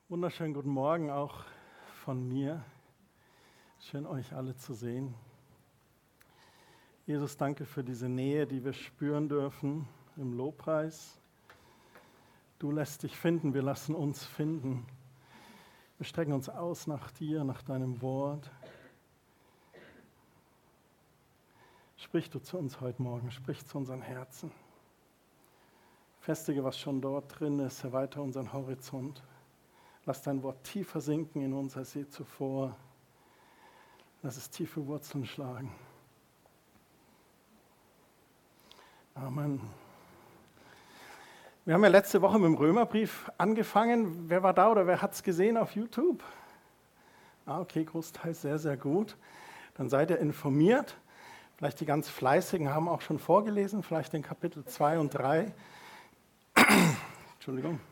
Wunderschönen guten Morgen auch von mir. Schön, euch alle zu sehen. Jesus, danke für diese Nähe, die wir spüren dürfen im Lobpreis. Du lässt dich finden, wir lassen uns finden. Wir strecken uns aus nach dir, nach deinem Wort. Sprich du zu uns heute Morgen, sprich zu unseren Herzen. Festige, was schon dort drin ist, erweitere unseren Horizont. Lass dein Wort tiefer sinken in uns als je zuvor. Lass es tiefe Wurzeln schlagen. Amen. Wir haben ja letzte Woche mit dem Römerbrief angefangen. Wer war da oder wer hat es gesehen auf YouTube? Okay, Großteil sehr, sehr gut. Dann seid ihr informiert. Vielleicht die ganz Fleißigen haben auch schon vorgelesen, vielleicht in Kapitel 2 und 3. Entschuldigung.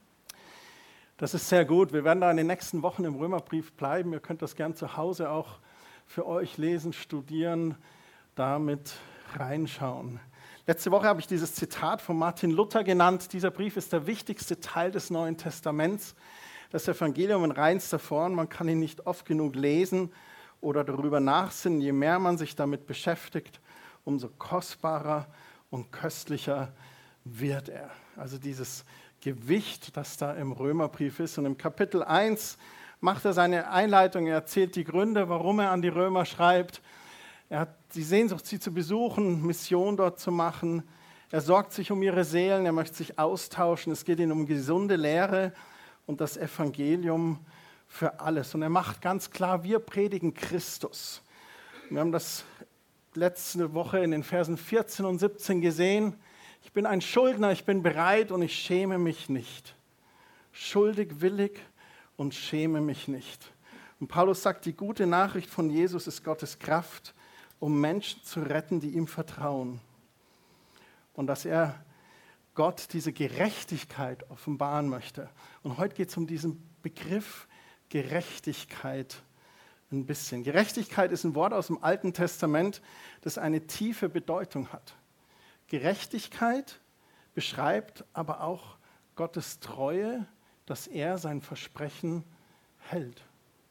Das ist sehr gut. Wir werden da in den nächsten Wochen im Römerbrief bleiben. Ihr könnt das gern zu Hause auch für euch lesen, studieren, damit reinschauen. Letzte Woche habe ich dieses Zitat von Martin Luther genannt. Dieser Brief ist der wichtigste Teil des Neuen Testaments. Das Evangelium in reinster Form. Man kann ihn nicht oft genug lesen oder darüber nachsinnen. Je mehr man sich damit beschäftigt, umso kostbarer und köstlicher wird er. Also dieses Gewicht, das da im Römerbrief ist. Und im Kapitel 1 macht er seine Einleitung, er erzählt die Gründe, warum er an die Römer schreibt. Er hat die Sehnsucht, sie zu besuchen, Mission dort zu machen. Er sorgt sich um ihre Seelen, er möchte sich austauschen. Es geht ihm um gesunde Lehre und das Evangelium für alles. Und er macht ganz klar, wir predigen Christus. Wir haben das letzte Woche in den Versen 14 und 17 gesehen. Ich bin ein Schuldner, ich bin bereit und ich schäme mich nicht. Schuldig, willig und schäme mich nicht. Und Paulus sagt, die gute Nachricht von Jesus ist Gottes Kraft, um Menschen zu retten, die ihm vertrauen. Und dass er Gott diese Gerechtigkeit offenbaren möchte. Und heute geht es um diesen Begriff Gerechtigkeit ein bisschen. Gerechtigkeit ist ein Wort aus dem Alten Testament, das eine tiefe Bedeutung hat. Gerechtigkeit beschreibt aber auch Gottes Treue, dass er sein Versprechen hält.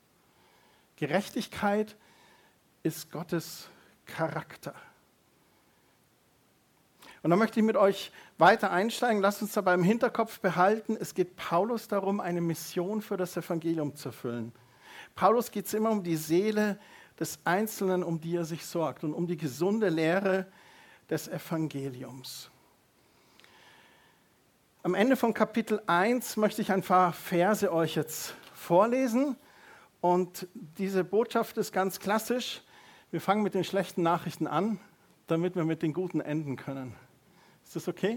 Gerechtigkeit ist Gottes Charakter. Und da möchte ich mit euch weiter einsteigen. Lasst uns dabei im Hinterkopf behalten, es geht Paulus darum, eine Mission für das Evangelium zu erfüllen. Paulus geht es immer um die Seele des Einzelnen, um die er sich sorgt und um die gesunde Lehre des Evangeliums. Am Ende von Kapitel 1 möchte ich ein paar Verse euch jetzt vorlesen. Und diese Botschaft ist ganz klassisch. Wir fangen mit den schlechten Nachrichten an, damit wir mit den guten enden können. Ist das okay?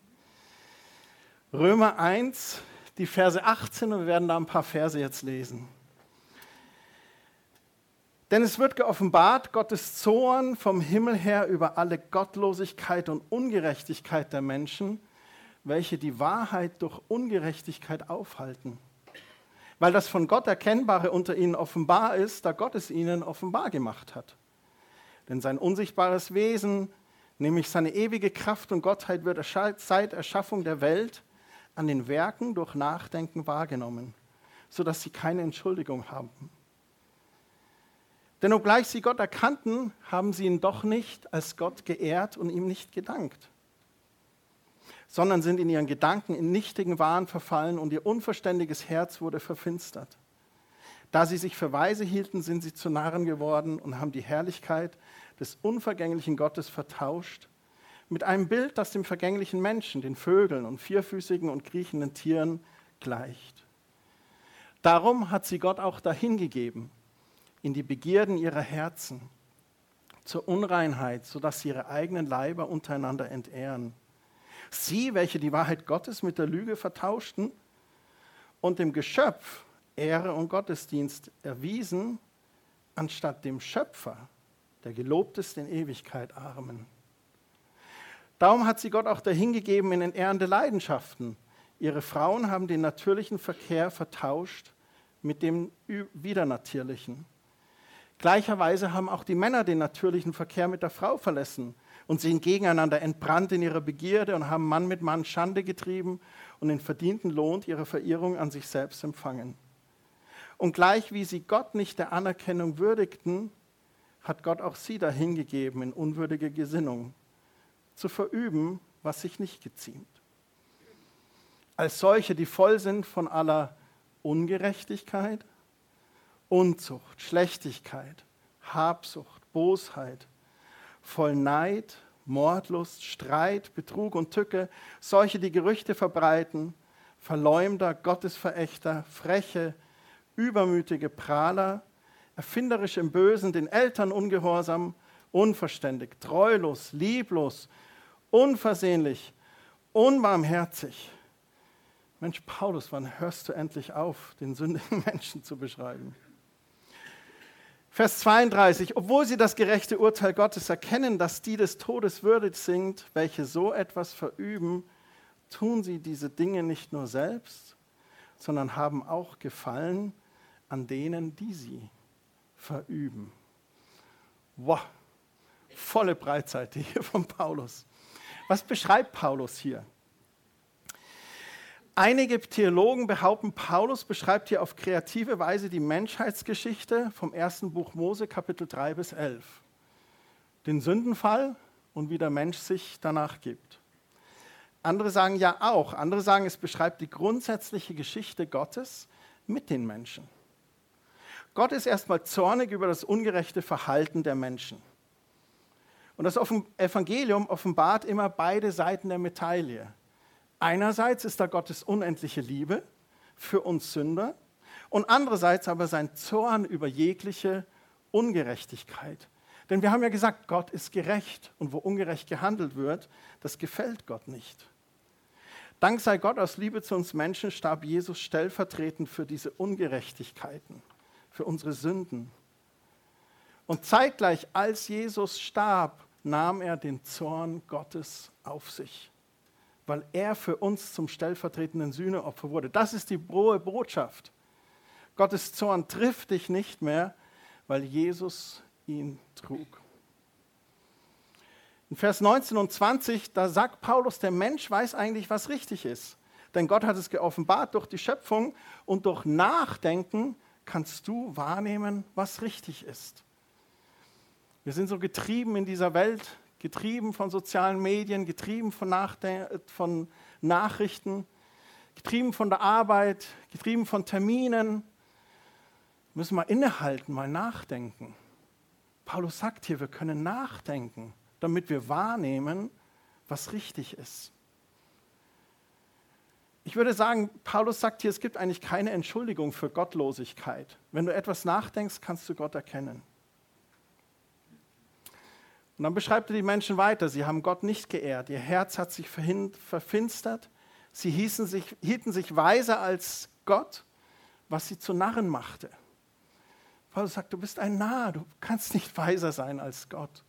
Römer 1, die Verse 18, und wir werden da ein paar Verse jetzt lesen. Denn es wird geoffenbart, Gottes Zorn vom Himmel her über alle Gottlosigkeit und Ungerechtigkeit der Menschen, welche die Wahrheit durch Ungerechtigkeit aufhalten. Weil das von Gott Erkennbare unter ihnen offenbar ist, da Gott es ihnen offenbar gemacht hat. Denn sein unsichtbares Wesen, nämlich seine ewige Kraft und Gottheit, wird seit Erschaffung der Welt an den Werken durch Nachdenken wahrgenommen, sodass sie keine Entschuldigung haben. Denn obgleich sie Gott erkannten, haben sie ihn doch nicht als Gott geehrt und ihm nicht gedankt, sondern sind in ihren Gedanken in nichtigen Wahn verfallen und ihr unverständiges Herz wurde verfinstert. Da sie sich für weise hielten, sind sie zu Narren geworden und haben die Herrlichkeit des unvergänglichen Gottes vertauscht mit einem Bild, das dem vergänglichen Menschen, den Vögeln und vierfüßigen und kriechenden Tieren gleicht. Darum hat sie Gott auch dahingegeben, in die Begierden ihrer Herzen, zur Unreinheit, sodass sie ihre eigenen Leiber untereinander entehren. Sie, welche die Wahrheit Gottes mit der Lüge vertauschten und dem Geschöpf Ehre und Gottesdienst erwiesen, anstatt dem Schöpfer, der gelobt ist in Ewigkeit, armen. Darum hat sie Gott auch dahingegeben in entehrende Leidenschaften. Ihre Frauen haben den natürlichen Verkehr vertauscht mit dem widernatürlichen. Gleicherweise haben auch die Männer den natürlichen Verkehr mit der Frau verlassen und sind gegeneinander entbrannt in ihrer Begierde und haben Mann mit Mann Schande getrieben und den verdienten Lohn ihrer Verehrung an sich selbst empfangen. Und gleich wie sie Gott nicht der Anerkennung würdigten, hat Gott auch sie dahingegeben in unwürdige Gesinnung, zu verüben, was sich nicht geziemt. Als solche, die voll sind von aller Ungerechtigkeit, Unzucht, Schlechtigkeit, Habsucht, Bosheit, voll Neid, Mordlust, Streit, Betrug und Tücke, solche, die Gerüchte verbreiten, Verleumder, Gottesverächter, freche, übermütige Prahler, erfinderisch im Bösen, den Eltern ungehorsam, unverständig, treulos, lieblos, unversöhnlich, unbarmherzig. Mensch, Paulus, wann hörst du endlich auf, den sündigen Menschen zu beschreiben? Vers 32, obwohl sie das gerechte Urteil Gottes erkennen, dass die des Todes würdig sind, welche so etwas verüben, tun sie diese Dinge nicht nur selbst, sondern haben auch Gefallen an denen, die sie verüben. Wow, volle Breitseite hier von Paulus. Was beschreibt Paulus hier? Einige Theologen behaupten, Paulus beschreibt hier auf kreative Weise die Menschheitsgeschichte vom ersten Buch Mose, Kapitel 3 bis 11. Den Sündenfall und wie der Mensch sich danach gibt. Andere sagen ja auch, andere sagen, es beschreibt die grundsätzliche Geschichte Gottes mit den Menschen. Gott ist erstmal zornig über das ungerechte Verhalten der Menschen. Und das Evangelium offenbart immer beide Seiten der Medaille. Einerseits ist da Gottes unendliche Liebe für uns Sünder und andererseits aber sein Zorn über jegliche Ungerechtigkeit. Denn wir haben ja gesagt, Gott ist gerecht und wo ungerecht gehandelt wird, das gefällt Gott nicht. Dank sei Gott aus Liebe zu uns Menschen starb Jesus stellvertretend für diese Ungerechtigkeiten, für unsere Sünden. Und zeitgleich, als Jesus starb, nahm er den Zorn Gottes auf sich, weil er für uns zum stellvertretenden Sühneopfer wurde. Das ist die frohe Botschaft. Gottes Zorn trifft dich nicht mehr, weil Jesus ihn trug. In Vers 19 und 20, da sagt Paulus, der Mensch weiß eigentlich, was richtig ist. Denn Gott hat es geoffenbart durch die Schöpfung und durch Nachdenken kannst du wahrnehmen, was richtig ist. Wir sind so getrieben in dieser Welt, getrieben von sozialen Medien, getrieben von Nachrichten, getrieben von der Arbeit, getrieben von Terminen. Wir müssen mal innehalten, mal nachdenken. Paulus sagt hier, wir können nachdenken, damit wir wahrnehmen, was richtig ist. Ich würde sagen, Paulus sagt hier, es gibt eigentlich keine Entschuldigung für Gottlosigkeit. Wenn du etwas nachdenkst, kannst du Gott erkennen. Und dann beschreibt er die Menschen weiter. Sie haben Gott nicht geehrt. Ihr Herz hat sich verfinstert. Sie hielten sich weiser als Gott, was sie zu Narren machte. Paulus sagt, du bist ein Narr. Du kannst nicht weiser sein als Gott.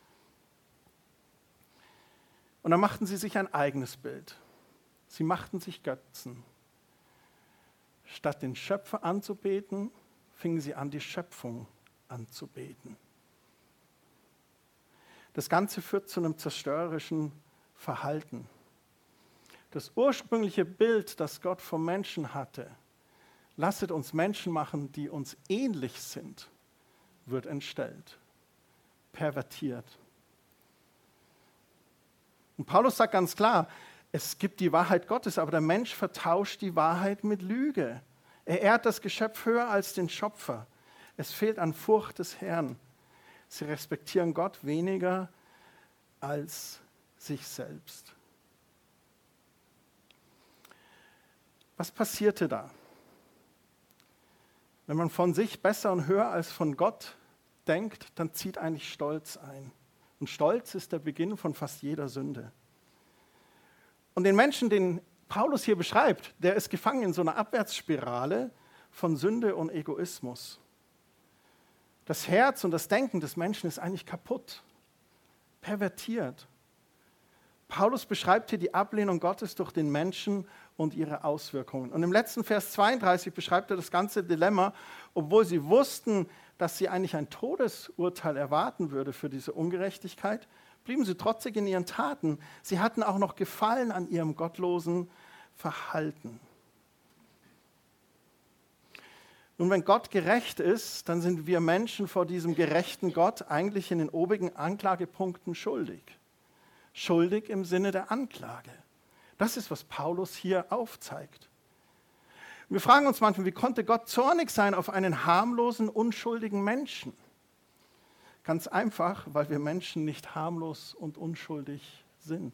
Und dann machten sie sich ein eigenes Bild. Sie machten sich Götzen. Statt den Schöpfer anzubeten, fingen sie an, die Schöpfung anzubeten. Das Ganze führt zu einem zerstörerischen Verhalten. Das ursprüngliche Bild, das Gott vom Menschen hatte, lasset uns Menschen machen, die uns ähnlich sind, wird entstellt, pervertiert. Und Paulus sagt ganz klar, es gibt die Wahrheit Gottes, aber der Mensch vertauscht die Wahrheit mit Lüge. Er ehrt das Geschöpf höher als den Schöpfer. Es fehlt an Furcht des Herrn. Sie respektieren Gott weniger als sich selbst. Was passierte da? Wenn man von sich besser und höher als von Gott denkt, dann zieht eigentlich Stolz ein. Und Stolz ist der Beginn von fast jeder Sünde. Und den Menschen, den Paulus hier beschreibt, der ist gefangen in so einer Abwärtsspirale von Sünde und Egoismus. Das Herz und das Denken des Menschen ist eigentlich kaputt, pervertiert. Paulus beschreibt hier die Ablehnung Gottes durch den Menschen und ihre Auswirkungen. Und im letzten Vers 32 beschreibt er das ganze Dilemma, obwohl sie wussten, dass sie eigentlich ein Todesurteil erwarten würde für diese Ungerechtigkeit, blieben sie trotzig in ihren Taten. Sie hatten auch noch Gefallen an ihrem gottlosen Verhalten. Nun, wenn Gott gerecht ist, dann sind wir Menschen vor diesem gerechten Gott eigentlich in den obigen Anklagepunkten schuldig. Schuldig im Sinne der Anklage. Das ist, was Paulus hier aufzeigt. Wir fragen uns manchmal, wie konnte Gott zornig sein auf einen harmlosen, unschuldigen Menschen? Ganz einfach, weil wir Menschen nicht harmlos und unschuldig sind.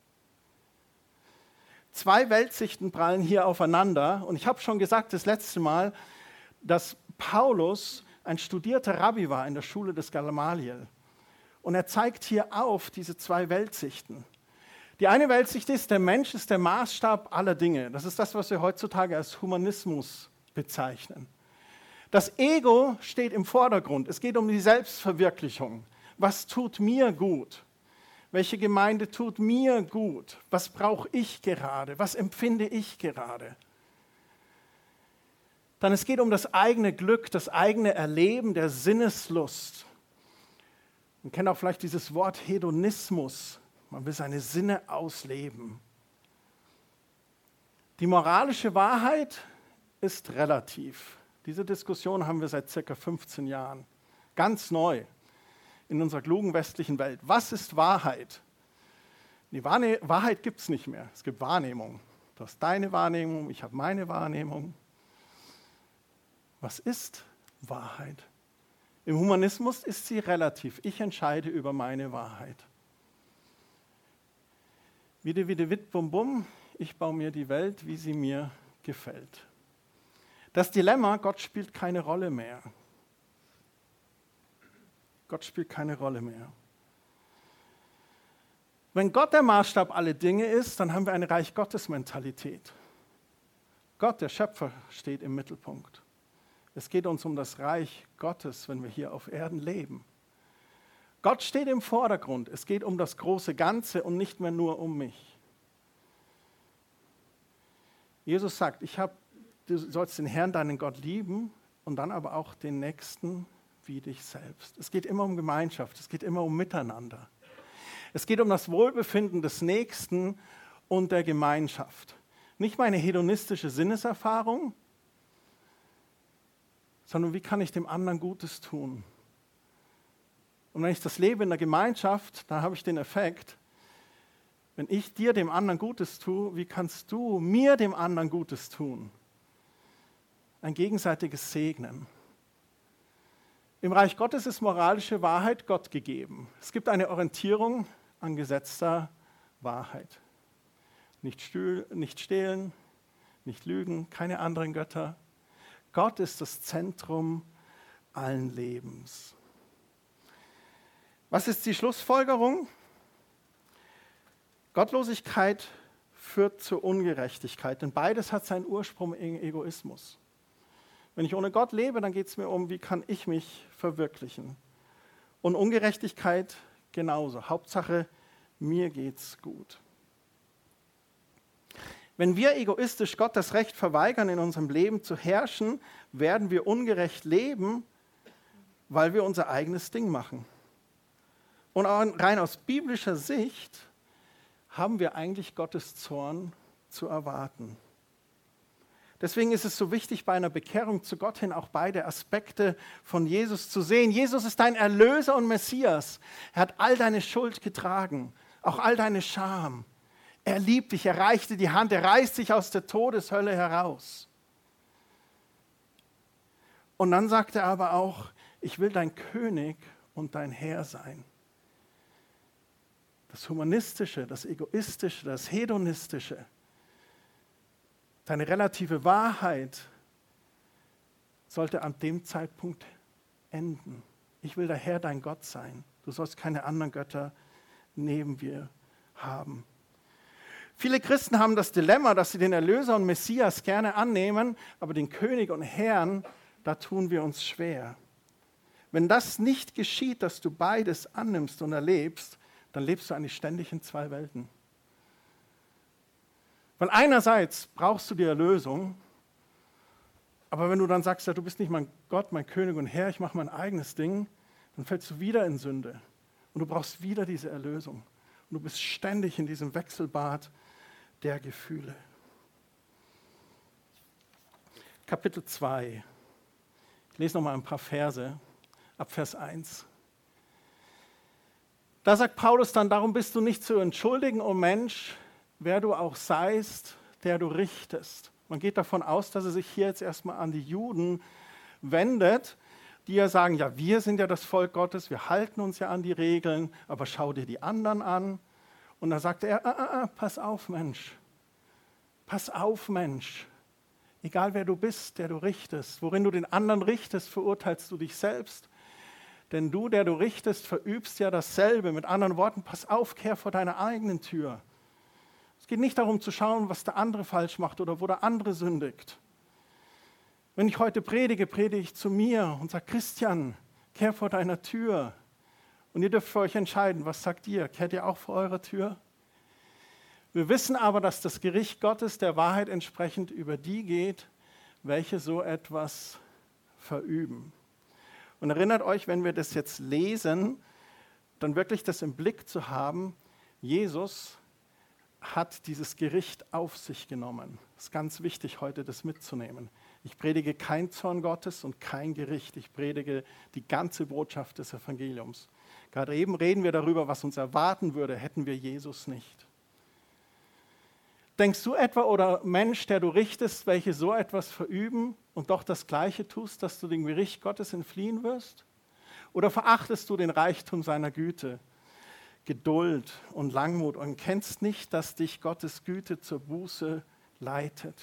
Zwei Weltsichten prallen hier aufeinander. Und ich habe schon gesagt das letzte Mal, dass Paulus ein studierter Rabbi war in der Schule des Gamaliel. Und er zeigt hier auf diese zwei Weltsichten. Die eine Weltsicht ist, der Mensch ist der Maßstab aller Dinge. Das ist das, was wir heutzutage als Humanismus bezeichnen. Das Ego steht im Vordergrund. Es geht um die Selbstverwirklichung. Was tut mir gut? Welche Gemeinde tut mir gut? Was brauche ich gerade? Was empfinde ich gerade? Dann es geht um das eigene Glück, das eigene Erleben der Sinneslust. Man kennt auch vielleicht dieses Wort Hedonismus. Man will seine Sinne ausleben. Die moralische Wahrheit ist relativ. Diese Diskussion haben wir seit ca. 15 Jahren. Ganz neu in unserer klugen westlichen Welt. Was ist Wahrheit? Die Wahrheit gibt es nicht mehr. Es gibt Wahrnehmung. Du hast deine Wahrnehmung, ich habe meine Wahrnehmung. Was ist Wahrheit? Im Humanismus ist sie relativ. Ich entscheide über meine Wahrheit. Wide, wide, wit, bum, bum. Ich baue mir die Welt, wie sie mir gefällt. Das Dilemma, Gott spielt keine Rolle mehr. Gott spielt keine Rolle mehr. Wenn Gott der Maßstab aller Dinge ist, dann haben wir eine Reich Gottes Mentalität. Gott, der Schöpfer, steht im Mittelpunkt. Es geht uns um das Reich Gottes, wenn wir hier auf Erden leben. Gott steht im Vordergrund. Es geht um das große Ganze und nicht mehr nur um mich. Jesus sagt, du sollst den Herrn, deinen Gott lieben und dann aber auch den Nächsten wie dich selbst. Es geht immer um Gemeinschaft, es geht immer um Miteinander. Es geht um das Wohlbefinden des Nächsten und der Gemeinschaft. Nicht meine hedonistische Sinneserfahrung, sondern wie kann ich dem anderen Gutes tun? Und wenn ich das lebe in der Gemeinschaft, dann habe ich den Effekt, wenn ich dir, dem anderen Gutes tue, wie kannst du mir, dem anderen Gutes tun? Ein gegenseitiges Segnen. Im Reich Gottes ist moralische Wahrheit Gott gegeben. Es gibt eine Orientierung an gesetzter Wahrheit. Nicht stehlen, nicht lügen, keine anderen Götter. Gott ist das Zentrum allen Lebens. Was ist die Schlussfolgerung? Gottlosigkeit führt zur Ungerechtigkeit, denn beides hat seinen Ursprung im Egoismus. Wenn ich ohne Gott lebe, dann geht es mir um, wie kann ich mich verwirklichen. Und Ungerechtigkeit genauso. Hauptsache, mir geht's gut. Wenn wir egoistisch Gott das Recht verweigern, in unserem Leben zu herrschen, werden wir ungerecht leben, weil wir unser eigenes Ding machen. Und rein aus biblischer Sicht haben wir eigentlich Gottes Zorn zu erwarten. Deswegen ist es so wichtig, bei einer Bekehrung zu Gott hin auch beide Aspekte von Jesus zu sehen. Jesus ist dein Erlöser und Messias. Er hat all deine Schuld getragen, auch all deine Scham. Er liebt dich, er reicht dir die Hand, er reißt dich aus der Todeshölle heraus. Und dann sagt er aber auch, ich will dein König und dein Herr sein. Das Humanistische, das Egoistische, das Hedonistische, deine relative Wahrheit sollte an dem Zeitpunkt enden. Ich will der Herr, dein Gott sein. Du sollst keine anderen Götter neben mir haben. Viele Christen haben das Dilemma, dass sie den Erlöser und Messias gerne annehmen, aber den König und Herrn, da tun wir uns schwer. Wenn das nicht geschieht, dass du beides annimmst und erlebst, dann lebst du eigentlich ständig in zwei Welten. Weil einerseits brauchst du die Erlösung, aber wenn du dann sagst, ja, du bist nicht mein Gott, mein König und Herr, ich mache mein eigenes Ding, dann fällst du wieder in Sünde. Und du brauchst wieder diese Erlösung. Und du bist ständig in diesem Wechselbad der Gefühle. Kapitel 2. Ich lese noch mal ein paar Verse, ab Vers 1. Da sagt Paulus dann, darum bist du nicht zu entschuldigen, o Mensch, wer du auch seist, der du richtest. Man geht davon aus, dass er sich hier jetzt erstmal an die Juden wendet, die ja sagen, ja, wir sind ja das Volk Gottes, wir halten uns ja an die Regeln, aber schau dir die anderen an. Und da sagt er, pass auf, Mensch, egal wer du bist, der du richtest, worin du den anderen richtest, verurteilst du dich selbst. Denn du, der du richtest, verübst ja dasselbe. Mit anderen Worten, pass auf, kehr vor deiner eigenen Tür. Es geht nicht darum zu schauen, was der andere falsch macht oder wo der andere sündigt. Wenn ich heute predige, predige ich zu mir und sage, Christian, kehr vor deiner Tür. Und ihr dürft für euch entscheiden, was sagt ihr? Kehrt ihr auch vor eurer Tür? Wir wissen aber, dass das Gericht Gottes der Wahrheit entsprechend über die geht, welche so etwas verüben. Und erinnert euch, wenn wir das jetzt lesen, dann wirklich das im Blick zu haben, Jesus hat dieses Gericht auf sich genommen. Es ist ganz wichtig, heute das mitzunehmen. Ich predige kein Zorn Gottes und kein Gericht. Ich predige die ganze Botschaft des Evangeliums. Gerade eben reden wir darüber, was uns erwarten würde, hätten wir Jesus nicht. Denkst du etwa, oder Mensch, der du richtest, welche so etwas verüben und doch das Gleiche tust, dass du dem Gericht Gottes entfliehen wirst? Oder verachtest du den Reichtum seiner Güte, Geduld und Langmut und kennst nicht, dass dich Gottes Güte zur Buße leitet?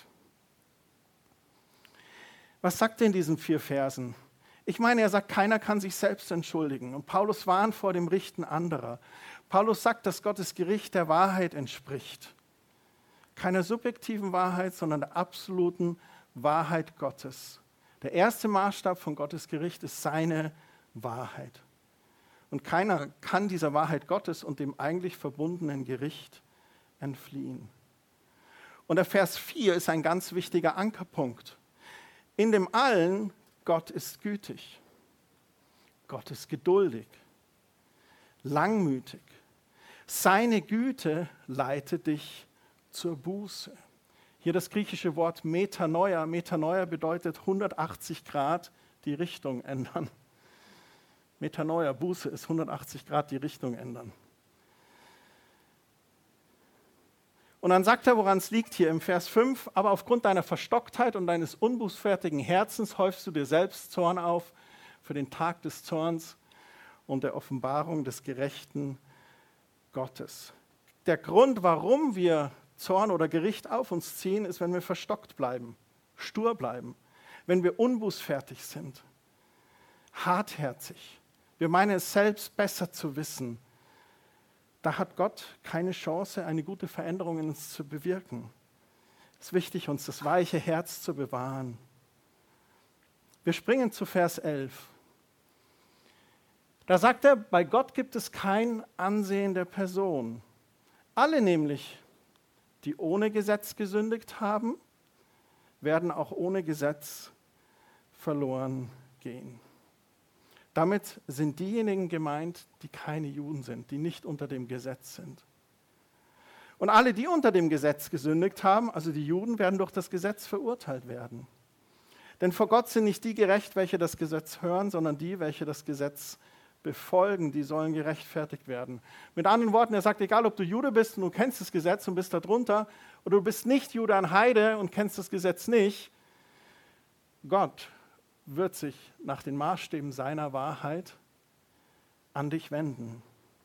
Was sagt er in diesen 4 Versen? Ich meine, er sagt, keiner kann sich selbst entschuldigen. Und Paulus warnt vor dem Richten anderer. Paulus sagt, dass Gottes Gericht der Wahrheit entspricht. Keiner subjektiven Wahrheit, sondern der absoluten Wahrheit Gottes. Der erste Maßstab von Gottes Gericht ist seine Wahrheit. Und keiner kann dieser Wahrheit Gottes und dem eigentlich verbundenen Gericht entfliehen. Und der Vers 4 ist ein ganz wichtiger Ankerpunkt. In dem Allen, Gott ist gütig, Gott ist geduldig, langmütig. Seine Güte leitet dich zur Buße. Hier das griechische Wort Metanoia. Metanoia bedeutet 180 Grad die Richtung ändern. Metanoia, Buße ist 180 Grad die Richtung ändern. Und dann sagt er, woran es liegt hier im Vers 5, aber aufgrund deiner Verstocktheit und deines unbußfertigen Herzens häufst du dir selbst Zorn auf für den Tag des Zorns und der Offenbarung des gerechten Gottes. Der Grund, warum wir Zorn oder Gericht auf uns ziehen, ist, wenn wir verstockt bleiben, stur bleiben, wenn wir unbußfertig sind, hartherzig. Wir meinen es selbst besser zu wissen. Da hat Gott keine Chance, eine gute Veränderung in uns zu bewirken. Es ist wichtig, uns das weiche Herz zu bewahren. Wir springen zu Vers 11. Da sagt er, bei Gott gibt es kein Ansehen der Person. Alle nämlich, die ohne Gesetz gesündigt haben, werden auch ohne Gesetz verloren gehen. Damit sind diejenigen gemeint, die keine Juden sind, die nicht unter dem Gesetz sind. Und alle, die unter dem Gesetz gesündigt haben, also die Juden, werden durch das Gesetz verurteilt werden. Denn vor Gott sind nicht die gerecht, welche das Gesetz hören, sondern die, welche das Gesetz befolgen, die sollen gerechtfertigt werden. Mit anderen Worten, er sagt, egal ob du Jude bist und du kennst das Gesetz und bist da drunter, oder du bist nicht Jude, ein Heide und kennst das Gesetz nicht, Gott wird sich nach den Maßstäben seiner Wahrheit an dich wenden.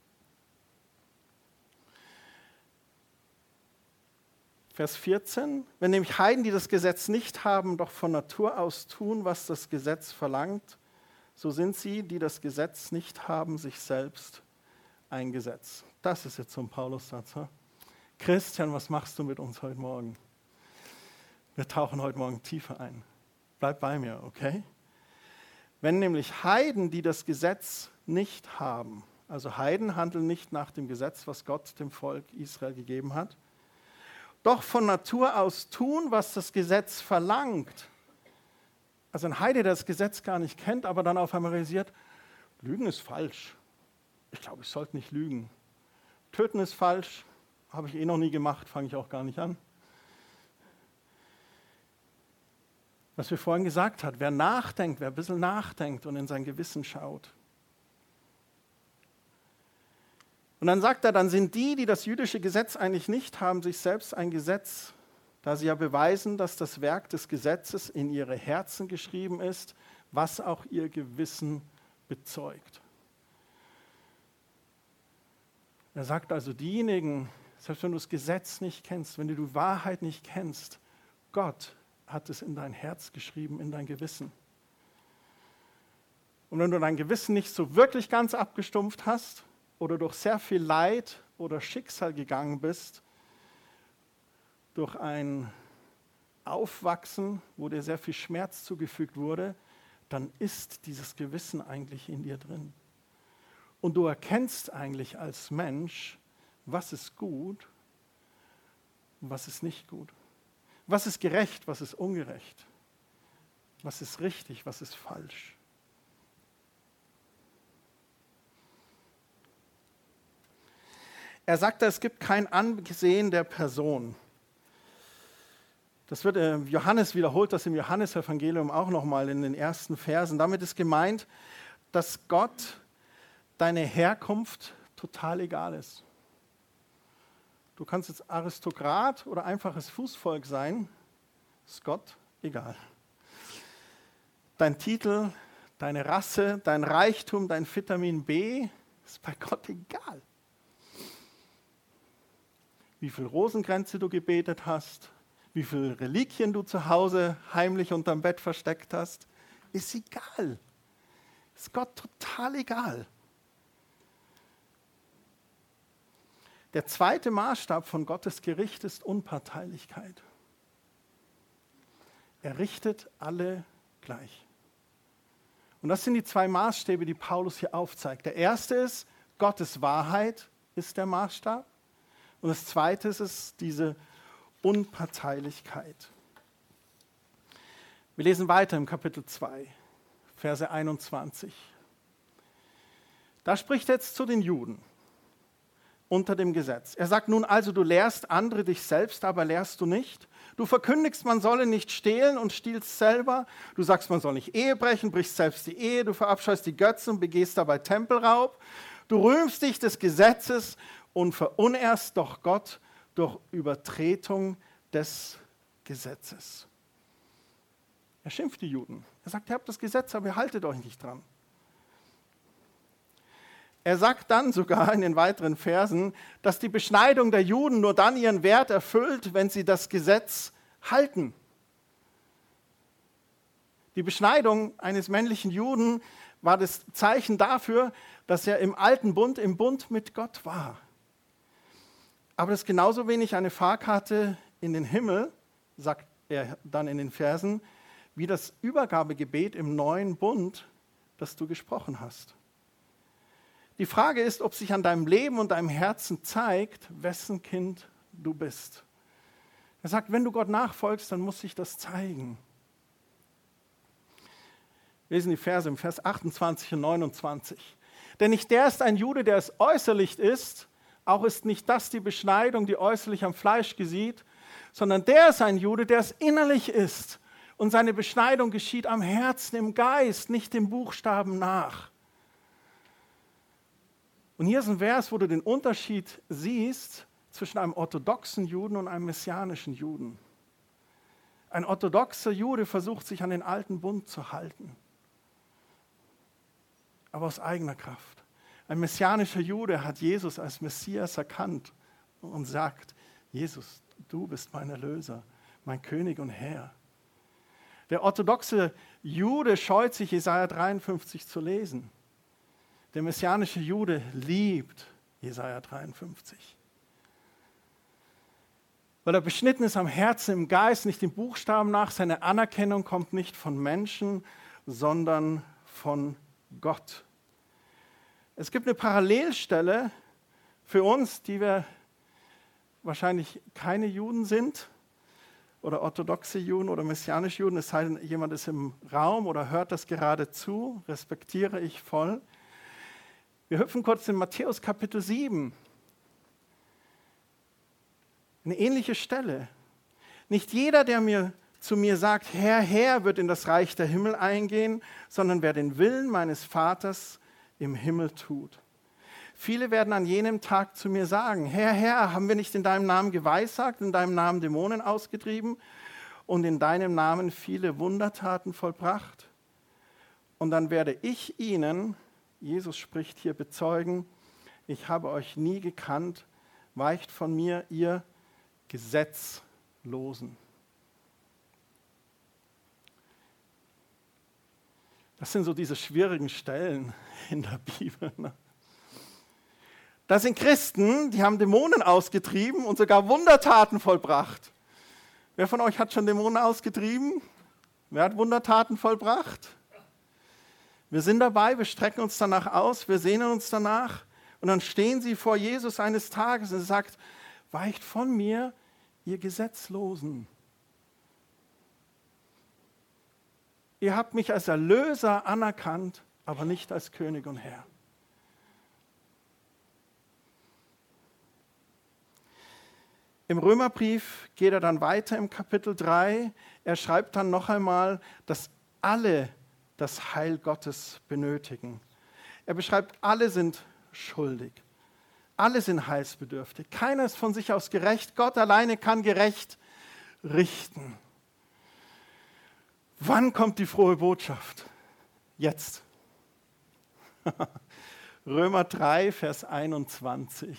Vers 14, wenn nämlich Heiden, die das Gesetz nicht haben, doch von Natur aus tun, was das Gesetz verlangt, so sind sie, die das Gesetz nicht haben, sich selbst ein Gesetz. Das ist jetzt so ein Paulus-Satz. Christian, was machst du mit uns heute Morgen? Wir tauchen heute Morgen tiefer ein. Bleib bei mir, okay? Wenn nämlich Heiden, die das Gesetz nicht haben, also Heiden handeln nicht nach dem Gesetz, was Gott dem Volk Israel gegeben hat, doch von Natur aus tun, was das Gesetz verlangt. Also ein Heide, der das Gesetz gar nicht kennt, aber dann auf einmal realisiert, Lügen ist falsch. Ich glaube, ich sollte nicht lügen. Töten ist falsch, habe ich noch nie gemacht, fange ich auch gar nicht an. Was wir vorhin gesagt haben, wer nachdenkt, wer ein bisschen nachdenkt und in sein Gewissen schaut. Und dann sagt er, dann sind die das jüdische Gesetz eigentlich nicht haben, sich selbst ein Gesetz, da sie ja beweisen, dass das Werk des Gesetzes in ihre Herzen geschrieben ist, was auch ihr Gewissen bezeugt. Er sagt also, diejenigen, selbst wenn du das Gesetz nicht kennst, wenn du die Wahrheit nicht kennst, Gott hat es in dein Herz geschrieben, in dein Gewissen. Und wenn du dein Gewissen nicht so wirklich ganz abgestumpft hast oder durch sehr viel Leid oder Schicksal gegangen bist, durch ein Aufwachsen, wo dir sehr viel Schmerz zugefügt wurde, dann ist dieses Gewissen eigentlich in dir drin. Und du erkennst eigentlich als Mensch, was ist gut und was ist nicht gut. Was ist gerecht, was ist ungerecht. Was ist richtig, was ist falsch. Er sagte, es gibt kein Ansehen der Person. Das wird Johannes wiederholt, das im Johannesevangelium auch nochmal in den ersten Versen. Damit ist gemeint, dass Gott deine Herkunft total egal ist. Du kannst jetzt Aristokrat oder einfaches Fußvolk sein, ist Gott egal. Dein Titel, deine Rasse, dein Reichtum, dein Vitamin B ist bei Gott egal. Wie viel Rosenkränze du gebetet hast, wie viele Reliquien du zu Hause heimlich unterm Bett versteckt hast, ist egal. Ist Gott total egal. Der zweite Maßstab von Gottes Gericht ist Unparteilichkeit. Er richtet alle gleich. Und das sind die zwei Maßstäbe, die Paulus hier aufzeigt. Der erste ist, Gottes Wahrheit ist der Maßstab. Und das zweite ist diese Unparteilichkeit. Wir lesen weiter im Kapitel 2, Verse 21. Da spricht er jetzt zu den Juden unter dem Gesetz. Er sagt nun also, du lehrst andere dich selbst, aber lehrst du nicht. Du verkündigst, man solle nicht stehlen und stiehlst selber. Du sagst, man soll nicht Ehe brechen, brichst selbst die Ehe. Du verabscheust die Götzen und begehst dabei Tempelraub. Du rühmst dich des Gesetzes und verunehrst doch Gott durch Übertretung des Gesetzes. Er schimpft die Juden. Er sagt, ihr habt das Gesetz, aber ihr haltet euch nicht dran. Er sagt dann sogar in den weiteren Versen, dass die Beschneidung der Juden nur dann ihren Wert erfüllt, wenn sie das Gesetz halten. Die Beschneidung eines männlichen Juden war das Zeichen dafür, dass er im alten Bund, im Bund mit Gott war. Aber das ist genauso wenig eine Fahrkarte in den Himmel, sagt er dann in den Versen, wie das Übergabegebet im neuen Bund, das du gesprochen hast. Die Frage ist, ob sich an deinem Leben und deinem Herzen zeigt, wessen Kind du bist. Er sagt, wenn du Gott nachfolgst, dann muss sich das zeigen. Wir lesen die Verse im Vers 28 und 29. Denn nicht der ist ein Jude, der es äußerlich ist, auch ist nicht das die Beschneidung, die äußerlich am Fleisch gesieht, sondern der ist ein Jude, der es innerlich ist. Und seine Beschneidung geschieht am Herzen, im Geist, nicht dem Buchstaben nach. Und hier ist ein Vers, wo du den Unterschied siehst zwischen einem orthodoxen Juden und einem messianischen Juden. Ein orthodoxer Jude versucht, sich an den alten Bund zu halten, aber aus eigener Kraft. Ein messianischer Jude hat Jesus als Messias erkannt und sagt, Jesus, du bist mein Erlöser, mein König und Herr. Der orthodoxe Jude scheut sich, Jesaja 53 zu lesen. Der messianische Jude liebt Jesaja 53. Weil er beschnitten ist am Herzen, im Geist, nicht dem Buchstaben nach. Seine Anerkennung kommt nicht von Menschen, sondern von Gott. Es gibt eine Parallelstelle für uns, die wir wahrscheinlich keine Juden sind oder orthodoxe Juden oder messianische Juden, es sei denn, jemand ist im Raum oder hört das gerade zu, respektiere ich voll. Wir hüpfen kurz in Matthäus Kapitel 7. Eine ähnliche Stelle. Nicht jeder, der zu mir sagt, Herr, Herr, wird in das Reich der Himmel eingehen, sondern wer den Willen meines Vaters im Himmel tut. Viele werden an jenem Tag zu mir sagen, Herr, Herr, haben wir nicht in deinem Namen geweissagt, in deinem Namen Dämonen ausgetrieben und in deinem Namen viele Wundertaten vollbracht? Und dann werde ich ihnen, Jesus spricht hier, bezeugen, ich habe euch nie gekannt, weicht von mir, ihr Gesetzlosen. Das sind so diese schwierigen Stellen in der Bibel. Ne? Da sind Christen, die haben Dämonen ausgetrieben und sogar Wundertaten vollbracht. Wer von euch hat schon Dämonen ausgetrieben? Wer hat Wundertaten vollbracht? Wir sind dabei, wir strecken uns danach aus, wir sehnen uns danach und dann stehen sie vor Jesus eines Tages und er sagt, weicht von mir, ihr Gesetzlosen. Ihr habt mich als Erlöser anerkannt, aber nicht als König und Herr. Im Römerbrief geht er dann weiter im Kapitel 3. Er schreibt dann noch einmal, dass alle das Heil Gottes benötigen. Er beschreibt, alle sind schuldig. Alle sind heilsbedürftig. Keiner ist von sich aus gerecht. Gott alleine kann gerecht richten. Wann kommt die frohe Botschaft? Jetzt. Römer 3, Vers 21.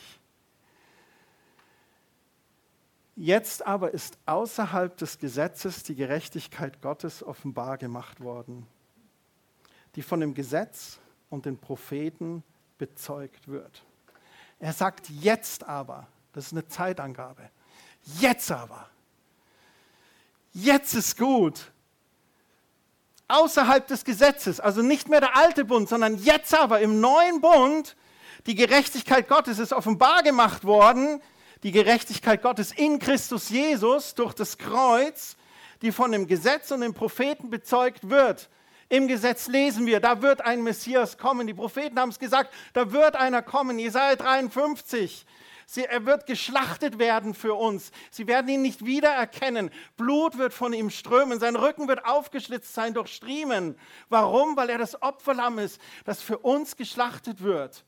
Jetzt aber ist außerhalb des Gesetzes die Gerechtigkeit Gottes offenbar gemacht worden, die von dem Gesetz und den Propheten bezeugt wird. Er sagt jetzt aber, das ist eine Zeitangabe, jetzt aber, jetzt ist gut. Außerhalb des Gesetzes, also nicht mehr der alte Bund, sondern jetzt aber im neuen Bund, die Gerechtigkeit Gottes ist offenbar gemacht worden, die Gerechtigkeit Gottes in Christus Jesus durch das Kreuz, die von dem Gesetz und den Propheten bezeugt wird. Im Gesetz lesen wir, da wird ein Messias kommen. Die Propheten haben es gesagt, da wird einer kommen. Jesaja 53. Er wird geschlachtet werden für uns. Sie werden ihn nicht wiedererkennen. Blut wird von ihm strömen. Sein Rücken wird aufgeschlitzt sein durch Striemen. Warum? Weil er das Opferlamm ist, das für uns geschlachtet wird.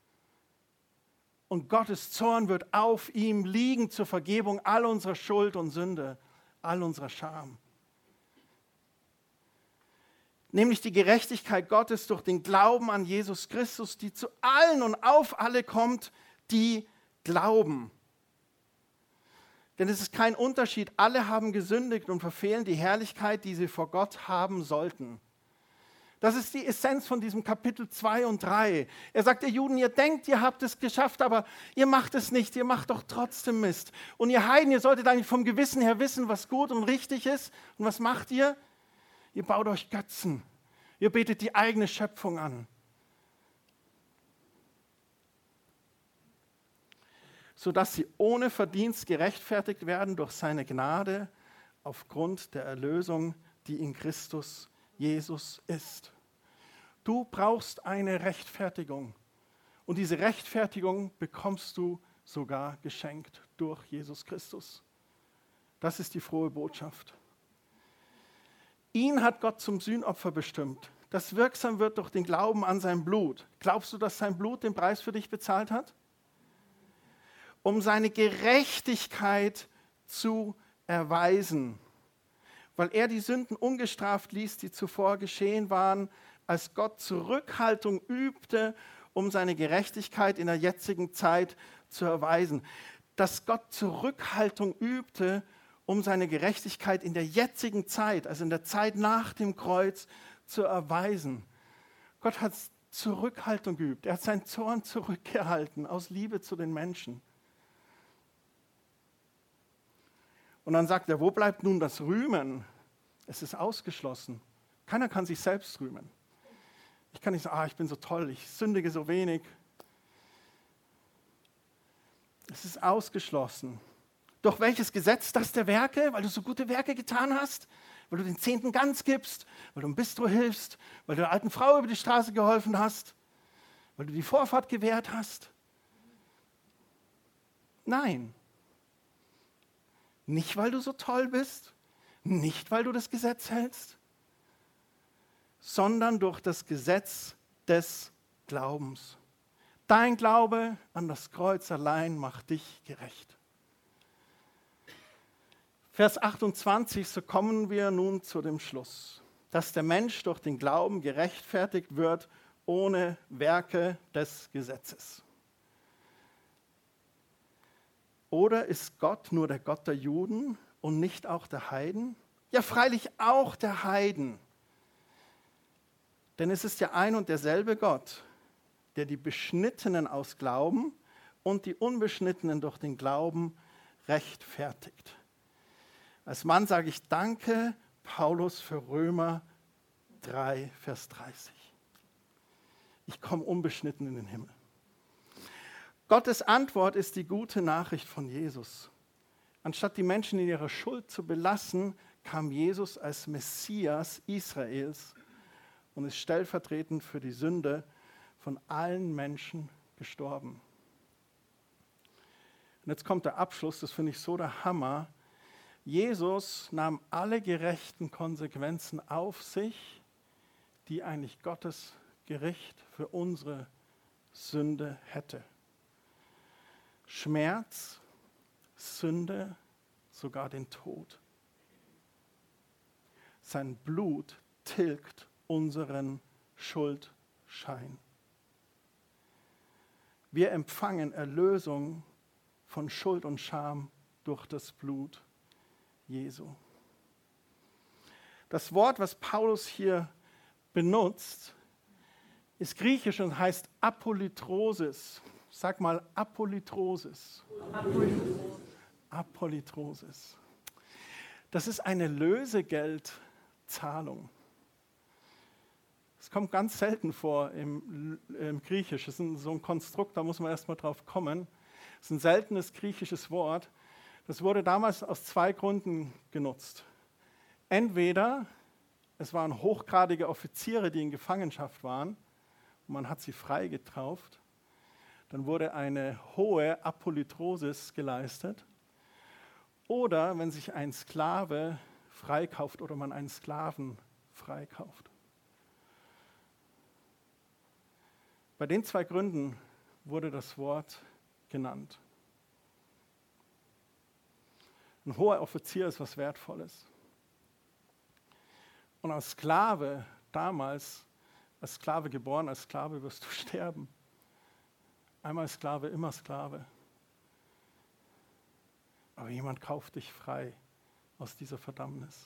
Und Gottes Zorn wird auf ihm liegen zur Vergebung all unserer Schuld und Sünde, all unserer Scham. Nämlich die Gerechtigkeit Gottes durch den Glauben an Jesus Christus, die zu allen und auf alle kommt, die glauben. Denn es ist kein Unterschied. Alle haben gesündigt und verfehlen die Herrlichkeit, die sie vor Gott haben sollten. Das ist die Essenz von diesem Kapitel 2 und 3. Er sagt, ihr Juden, ihr denkt, ihr habt es geschafft, aber ihr macht es nicht. Ihr macht doch trotzdem Mist. Und ihr Heiden, ihr solltet eigentlich vom Gewissen her wissen, was gut und richtig ist. Und was macht ihr? Ihr baut euch Götzen. Ihr betet die eigene Schöpfung an. Sodass sie ohne Verdienst gerechtfertigt werden durch seine Gnade aufgrund der Erlösung, die in Christus Jesus ist. Du brauchst eine Rechtfertigung. Und diese Rechtfertigung bekommst du sogar geschenkt durch Jesus Christus. Das ist die frohe Botschaft. Ihn hat Gott zum Sühnopfer bestimmt, das wirksam wird durch den Glauben an sein Blut. Glaubst du, dass sein Blut den Preis für dich bezahlt hat? Um seine Gerechtigkeit zu erweisen, weil er die Sünden ungestraft ließ, die zuvor geschehen waren, als Gott Zurückhaltung übte, um seine Gerechtigkeit in der jetzigen Zeit zu erweisen. Dass Gott Zurückhaltung übte, um seine Gerechtigkeit in der jetzigen Zeit, also in der Zeit nach dem Kreuz, zu erweisen. Gott hat Zurückhaltung geübt. Er hat seinen Zorn zurückgehalten aus Liebe zu den Menschen. Und dann sagt er, wo bleibt nun das Rühmen? Es ist ausgeschlossen. Keiner kann sich selbst rühmen. Ich kann nicht sagen, ich bin so toll, ich sündige so wenig. Es ist ausgeschlossen. Durch welches Gesetz? Das der Werke, weil du so gute Werke getan hast? Weil du den 10. ganz gibst? Weil du im Bistro hilfst? Weil du der alten Frau über die Straße geholfen hast? Weil du die Vorfahrt gewährt hast? Nein. Nicht, weil du so toll bist, nicht, weil du das Gesetz hältst, sondern durch das Gesetz des Glaubens. Dein Glaube an das Kreuz allein macht dich gerecht. Vers 28, so kommen wir nun zu dem Schluss, dass der Mensch durch den Glauben gerechtfertigt wird, ohne Werke des Gesetzes. Oder ist Gott nur der Gott der Juden und nicht auch der Heiden? Ja, freilich auch der Heiden. Denn es ist ja ein und derselbe Gott, der die Beschnittenen aus Glauben und die Unbeschnittenen durch den Glauben rechtfertigt. Als Mann sage ich Danke, Paulus, für Römer 3, Vers 30. Ich komme unbeschnitten in den Himmel. Gottes Antwort ist die gute Nachricht von Jesus. Anstatt die Menschen in ihrer Schuld zu belassen, kam Jesus als Messias Israels und ist stellvertretend für die Sünde von allen Menschen gestorben. Und jetzt kommt der Abschluss, das finde ich so der Hammer. Jesus nahm alle gerechten Konsequenzen auf sich, die eigentlich Gottes Gericht für unsere Sünde hätte. Schmerz, Sünde, sogar den Tod. Sein Blut tilgt unseren Schuldschein. Wir empfangen Erlösung von Schuld und Scham durch das Blut Jesu. Das Wort, was Paulus hier benutzt, ist griechisch und heißt Apolytrosis. Sag mal Apolytrosis. Apolytrosis. Das ist eine Lösegeldzahlung. Es kommt ganz selten vor im Griechisch. Das ist so ein Konstrukt, da muss man erstmal drauf kommen. Es ist ein seltenes griechisches Wort. Das wurde damals aus zwei Gründen genutzt. Entweder es waren hochgradige Offiziere, die in Gefangenschaft waren, und man hat sie freigetauft. Dann wurde eine hohe Apolytrosis geleistet. Oder wenn sich ein Sklave freikauft oder man einen Sklaven freikauft. Bei den zwei Gründen wurde das Wort genannt. Ein hoher Offizier ist was Wertvolles. Und als Sklave damals, als Sklave geboren, als Sklave wirst du sterben. Einmal Sklave, immer Sklave. Aber jemand kauft dich frei aus dieser Verdammnis.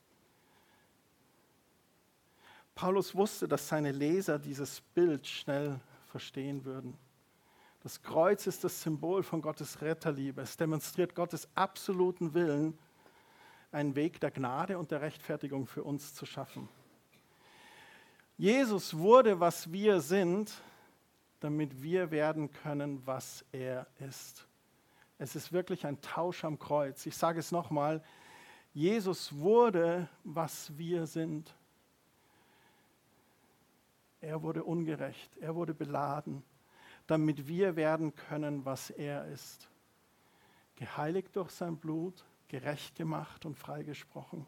Paulus wusste, dass seine Leser dieses Bild schnell verstehen würden. Das Kreuz ist das Symbol von Gottes Retterliebe. Es demonstriert Gottes absoluten Willen, einen Weg der Gnade und der Rechtfertigung für uns zu schaffen. Jesus wurde, was wir sind, damit wir werden können, was er ist. Es ist wirklich ein Tausch am Kreuz. Ich sage es nochmal, Jesus wurde, was wir sind. Er wurde ungerecht, er wurde beladen, damit wir werden können, was er ist. Geheiligt durch sein Blut, gerecht gemacht und freigesprochen.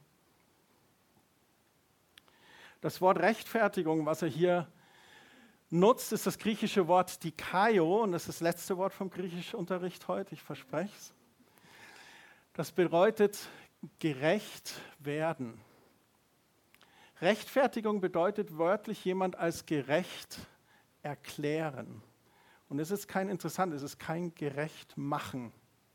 Das Wort Rechtfertigung, was er hier nutzt, ist das griechische Wort dikaio, und das ist das letzte Wort vom Griechischunterricht heute, ich verspreche es. Das bedeutet gerecht werden. Rechtfertigung bedeutet wörtlich jemand als gerecht erklären. Und es ist kein es ist kein gerecht machen,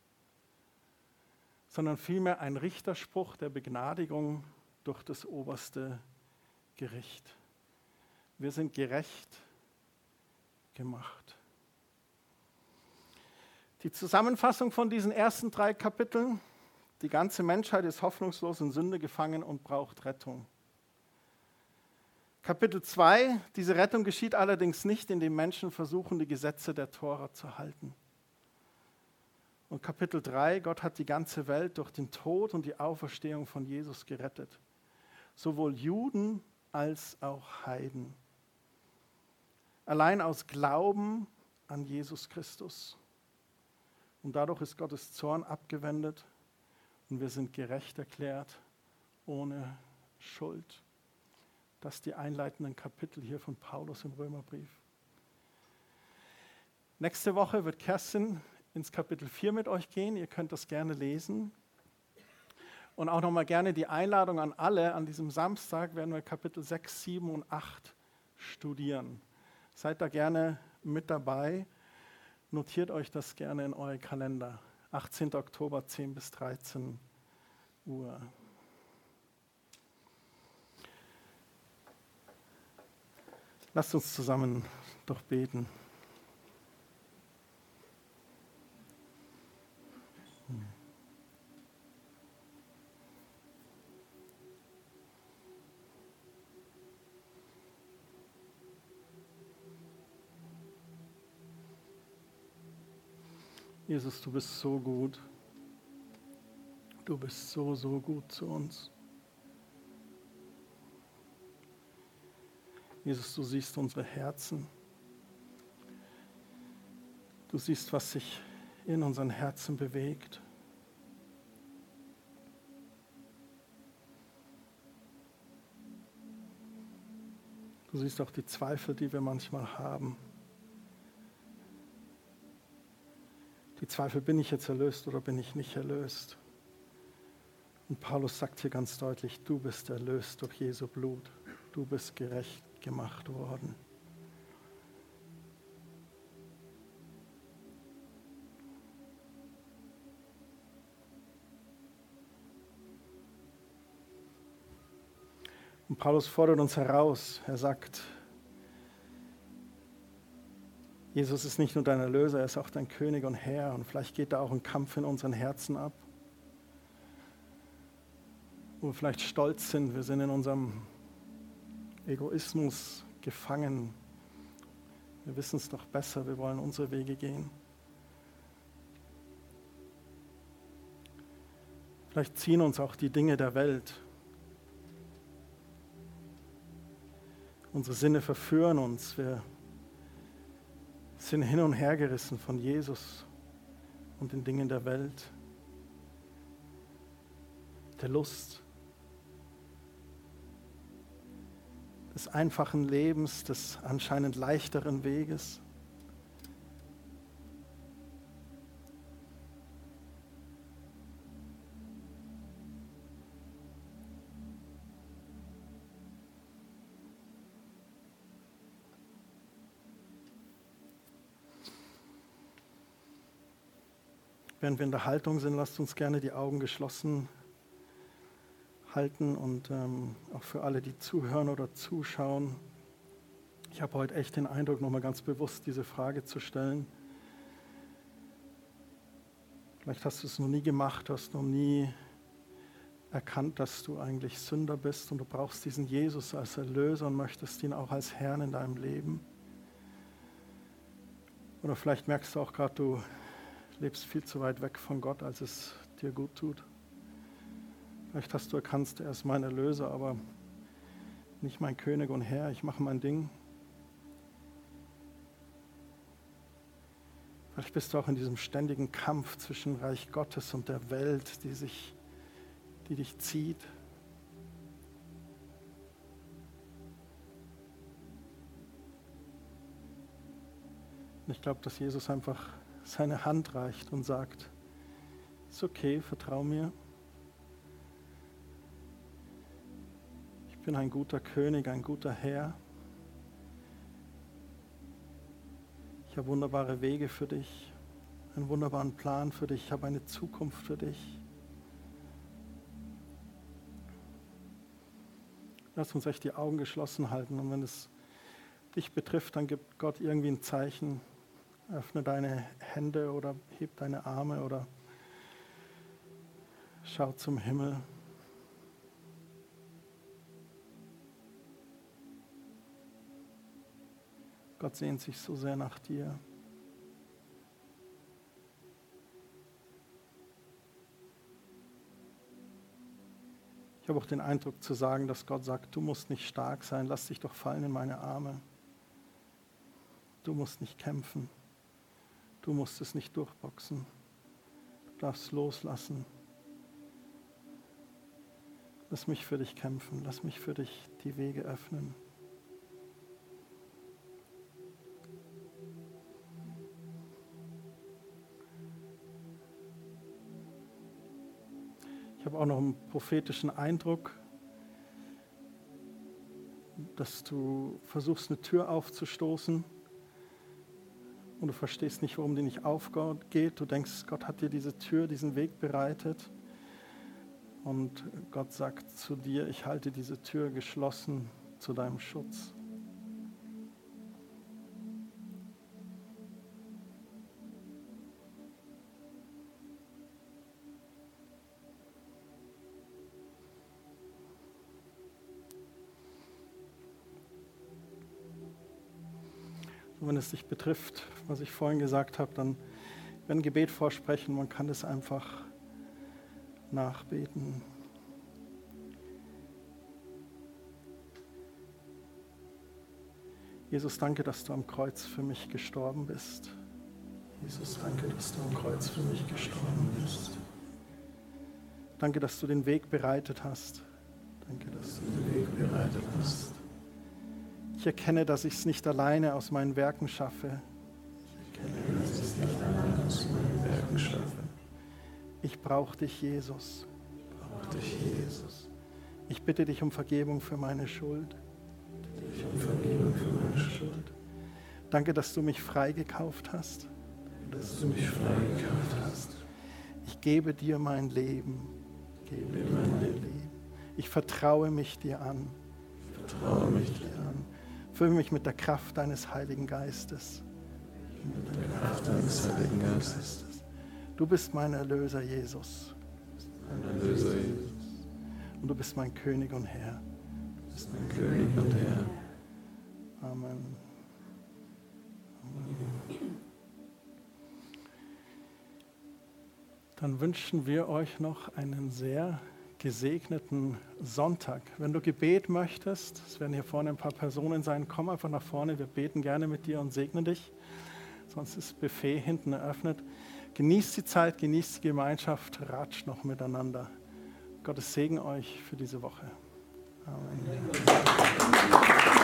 sondern vielmehr ein Richterspruch der Begnadigung durch das oberste Gericht. Wir sind gerecht gemacht. Die Zusammenfassung von diesen ersten 3 Kapiteln: Die ganze Menschheit ist hoffnungslos in Sünde gefangen und braucht Rettung. Kapitel 2, diese Rettung geschieht allerdings nicht, indem Menschen versuchen, die Gesetze der Tora zu halten. Und Kapitel 3, Gott hat die ganze Welt durch den Tod und die Auferstehung von Jesus gerettet. Sowohl Juden als auch Heiden. allein aus Glauben an Jesus Christus. Und dadurch ist Gottes Zorn abgewendet und wir sind gerecht erklärt, ohne Schuld. Das sind die einleitenden Kapitel hier von Paulus im Römerbrief. Nächste Woche wird Kerstin ins Kapitel 4 mit euch gehen. Ihr könnt das gerne lesen. Und auch nochmal gerne die Einladung an alle. An diesem Samstag werden wir Kapitel 6, 7 und 8 studieren. Seid da gerne mit dabei. Notiert euch das gerne in eure Kalender. 18. Oktober, 10 bis 13 Uhr. Lasst uns zusammen doch beten. Jesus, du bist so gut. Du bist so, so gut zu uns. Jesus, du siehst unsere Herzen. Du siehst, was sich in unseren Herzen bewegt. Du siehst auch die Zweifel, die wir manchmal haben. Die Zweifel, bin ich jetzt erlöst oder bin ich nicht erlöst? Und Paulus sagt hier ganz deutlich, du bist erlöst durch Jesu Blut. Du bist gerecht gemacht worden. Und Paulus fordert uns heraus. Er sagt, Jesus ist nicht nur dein Erlöser, er ist auch dein König und Herr. Und vielleicht geht da auch ein Kampf in unseren Herzen ab, wo wir vielleicht stolz sind, wir sind in unserem Egoismus gefangen. Wir wissen es doch besser, wir wollen unsere Wege gehen. Vielleicht ziehen uns auch die Dinge der Welt. Unsere Sinne verführen uns. Wir sind hin und her gerissen von Jesus und den Dingen der Welt, der Lust, des einfachen Lebens, des anscheinend leichteren Weges. Während wir in der Haltung sind, lasst uns gerne die Augen geschlossen halten und auch für alle, die zuhören oder zuschauen. Ich habe heute echt den Eindruck, nochmal ganz bewusst diese Frage zu stellen. Vielleicht hast du es noch nie gemacht, hast noch nie erkannt, dass du eigentlich Sünder bist und du brauchst diesen Jesus als Erlöser und möchtest ihn auch als Herrn in deinem Leben. Oder vielleicht merkst du auch gerade, du lebst viel zu weit weg von Gott, als es dir gut tut. Vielleicht hast du erkannt, er ist mein Erlöser, aber nicht mein König und Herr, ich mache mein Ding. Vielleicht bist du auch in diesem ständigen Kampf zwischen Reich Gottes und der Welt, die dich zieht. Und ich glaube, dass Jesus einfach seine Hand reicht und sagt, ist okay, vertrau mir. Ich bin ein guter König, ein guter Herr. Ich habe wunderbare Wege für dich, einen wunderbaren Plan für dich, ich habe eine Zukunft für dich. Lass uns echt die Augen geschlossen halten und wenn es dich betrifft, dann gibt Gott irgendwie ein Zeichen. Öffne deine Hände oder heb deine Arme oder schau zum Himmel. Gott sehnt sich so sehr nach dir. Ich habe auch den Eindruck zu sagen, dass Gott sagt, du musst nicht stark sein, lass dich doch fallen in meine Arme. Du musst nicht kämpfen. Du musst es nicht durchboxen. Du darfst loslassen. Lass mich für dich kämpfen. Lass mich für dich die Wege öffnen. Ich habe auch noch einen prophetischen Eindruck, dass du versuchst, eine Tür aufzustoßen und du verstehst nicht, warum die nicht aufgeht. Du denkst, Gott hat dir diese Tür, diesen Weg bereitet und Gott sagt zu dir, ich halte diese Tür geschlossen zu deinem Schutz. Und wenn es dich betrifft, was ich vorhin gesagt habe, dann, wenn ein Gebet vorsprechen, man kann es einfach nachbeten. Jesus, danke, dass du am Kreuz für mich gestorben bist. Jesus, danke, dass du am Kreuz für mich gestorben bist. Danke, dass du den Weg bereitet hast. Danke, dass du den Weg bereitet hast. Ich erkenne, dass ich es nicht alleine aus meinen Werken schaffe. Ich brauche dich, Jesus. Ich bitte dich um Vergebung für meine Schuld. Danke, dass du mich freigekauft hast. Ich gebe dir mein Leben. Ich vertraue mich dir an. Fülle mich mit der Kraft deines Heiligen Geistes. Du bist mein Erlöser, Jesus. Und du bist mein König und Herr. Amen. Dann wünschen wir euch noch einen sehr gesegneten Sonntag. Wenn du Gebet möchtest, es werden hier vorne ein paar Personen sein, komm einfach nach vorne, wir beten gerne mit dir und segnen dich. Sonst ist das Buffet hinten eröffnet. Genießt die Zeit, genießt die Gemeinschaft, ratscht noch miteinander. Gottes Segen euch für diese Woche. Amen.